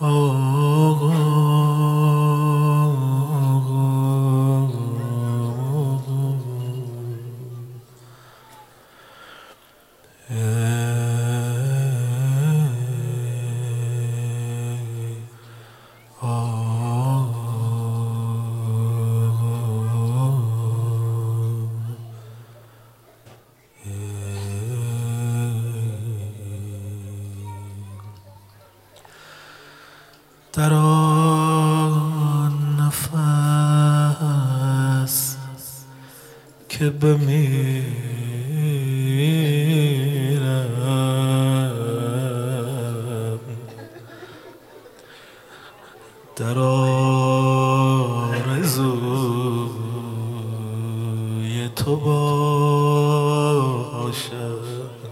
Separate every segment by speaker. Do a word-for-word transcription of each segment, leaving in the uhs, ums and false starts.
Speaker 1: در آن نفس که بمیرم، در آرزوی تو باشم،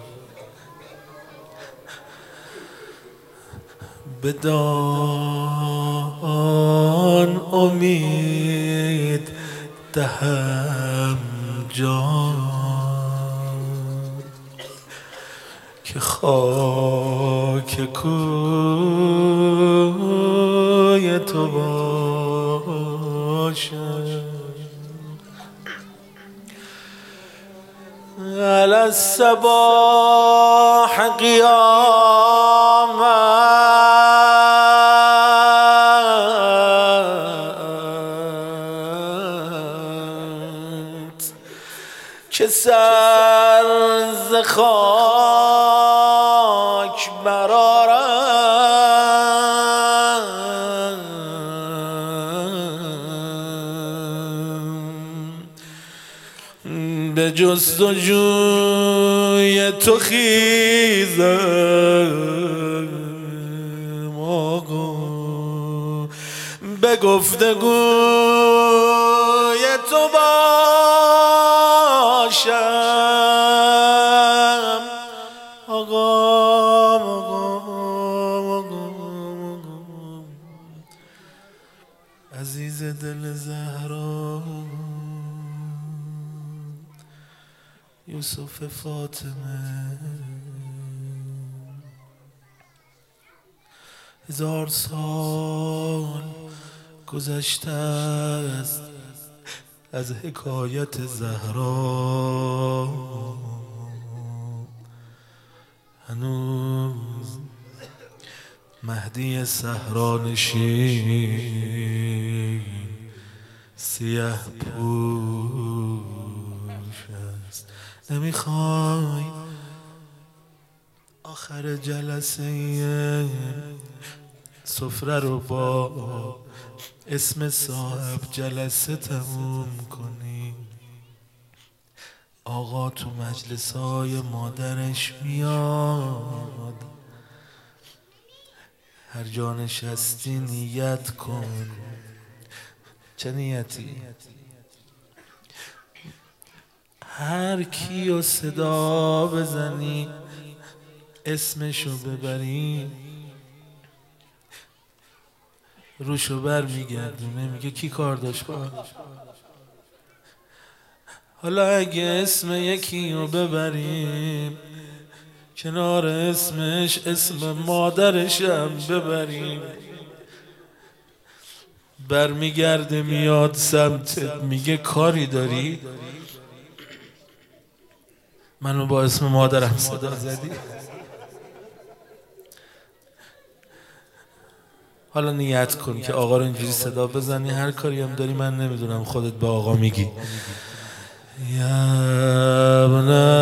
Speaker 1: بدان امید دهم جان که خاک کوی تو باشم. علی الصباح قیامت که سر ز خاک برآرم، به جستجوی تو خیزم آقا، به گفتگوی تو باشم. آقا عزیز دل زهرا، یوسف فاطمه، هزار سال گذشته است از حکایت زهرا، هنوز مهدی صحرانشین سیه پوش است. نمیخوای آخر جلسه سفره رو با اسم صاحب جلسه تموم کنی؟ آقا تو مجلسای مادرش میاد، هر جا نشستی نیت کن. چه نیتی؟ هر کیو صدا بزنی اسمشو ببری روشو بر میگردونه، میگه کی کار داشت با. حالا اگه اسم یکیو ببریم کنار اسمش اسم مادرشم ببریم، برمیگرده میاد سمتت میگه کاری داری؟ منو با اسم مادرم صدا زدی؟ حالا نیت کن که آقا رو اینجوری صدا بزنی، هر کاری هم داری من نمیدونم خودت به آقا میگی. یا ابن